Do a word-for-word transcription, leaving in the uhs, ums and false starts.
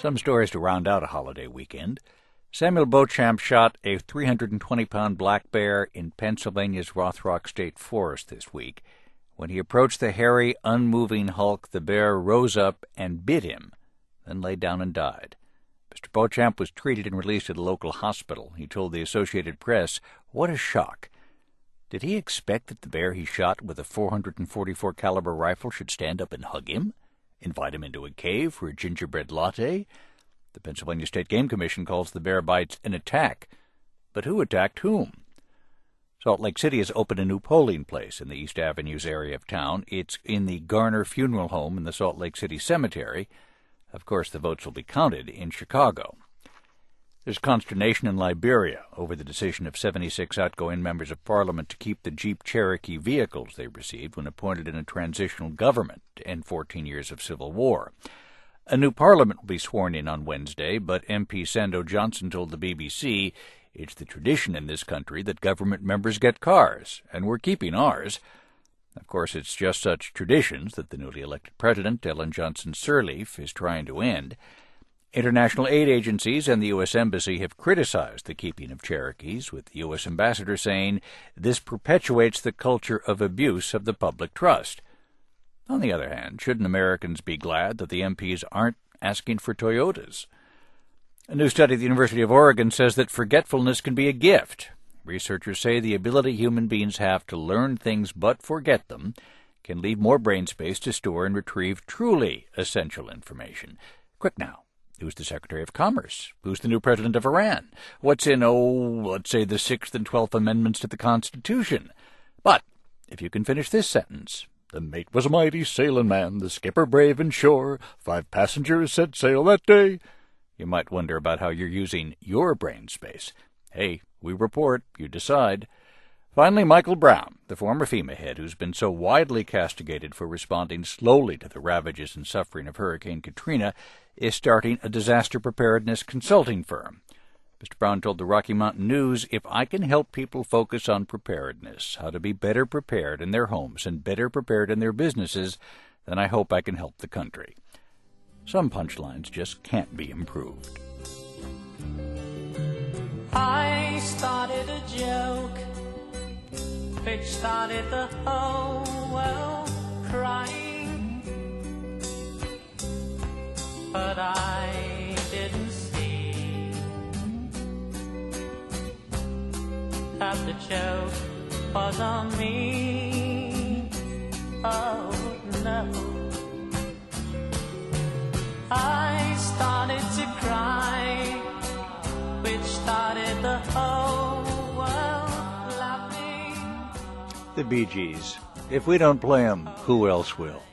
Some stories to round out a holiday weekend. Samuel Beauchamp shot a three hundred twenty pound black bear in Pennsylvania's Rothrock State Forest this week. When he approached the hairy, unmoving hulk, the bear rose up and bit him, then lay down and died. Mister Beauchamp was treated and released at a local hospital. He told the Associated Press, "What a shock. Did he expect that the bear he shot with a four forty-four caliber rifle should stand up and hug him? Invite him into a cave for a gingerbread latte?" The Pennsylvania State Game Commission calls the bear bites an attack. But who attacked whom? Salt Lake City has opened a new polling place in the East Avenues area of town. It's in the Garner Funeral Home in the Salt Lake City Cemetery. Of course, the votes will be counted in Chicago. There's consternation in Liberia over the decision of seventy-six outgoing members of Parliament to keep the Jeep Cherokee vehicles they received when appointed in a transitional government to end fourteen years of civil war. A new Parliament will be sworn in on Wednesday, but M P Sando Johnson told the B B C it's the tradition in this country that government members get cars, and we're keeping ours. Of course, it's just such traditions that the newly elected president, Ellen Johnson Sirleaf, is trying to end. International aid agencies and the U S Embassy have criticized the keeping of Cherokees, with the U S ambassador saying this perpetuates the culture of abuse of the public trust. On the other hand, shouldn't Americans be glad that the M Ps aren't asking for Toyotas? A new study at the University of Oregon says that forgetfulness can be a gift. Researchers say the ability human beings have to learn things but forget them can leave more brain space to store and retrieve truly essential information. Quick now. Who's the Secretary of Commerce? Who's the new President of Iran? What's in, oh, let's say the Sixth and Twelfth Amendments to the Constitution? But if you can finish this sentence, "The mate was a mighty sailing man, the skipper brave and sure, five passengers set sail that day," you might wonder about how you're using your brain space. Hey, we report, you decide. Finally, Michael Brown, the former FEMA head who's been so widely castigated for responding slowly to the ravages and suffering of Hurricane Katrina, is starting a disaster preparedness consulting firm. Mister Brown told the Rocky Mountain News, "If I can help people focus on preparedness, how to be better prepared in their homes and better prepared in their businesses, then I hope I can help the country." Some punchlines just can't be improved. I started a joke which started the whole world crying, but I didn't see that the joke was on me. Oh no, I started to cry, which started the whole world laughing. The Bee Gees. If we don't play 'em, who else will?